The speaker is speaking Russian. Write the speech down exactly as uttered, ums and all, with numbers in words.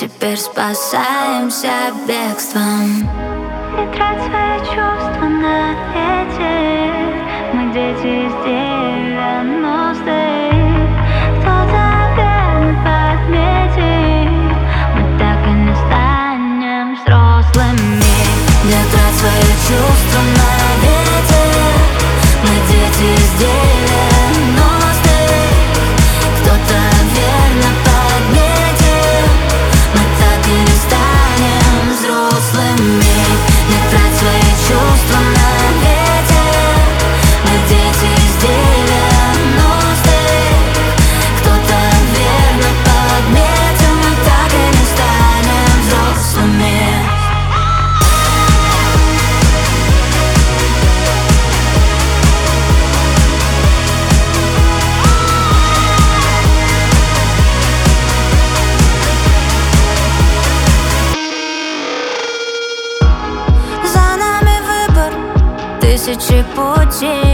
теперь спасаемся бегством. Не трать свои чувства на ветер. Мы дети из девяностых. Кто-то верно подметит, мы так и не станем взрослыми. Не трать свои чувства на ветер. Мы дети из девяностых. Кто-то верно подметит, мы так и не станем взрослыми. Не трать свои чувства на ветер. Мы дети из девяностых. Кто-то верно подметил, мы так и не станем взрослыми. За нами выбор, тысячи путей.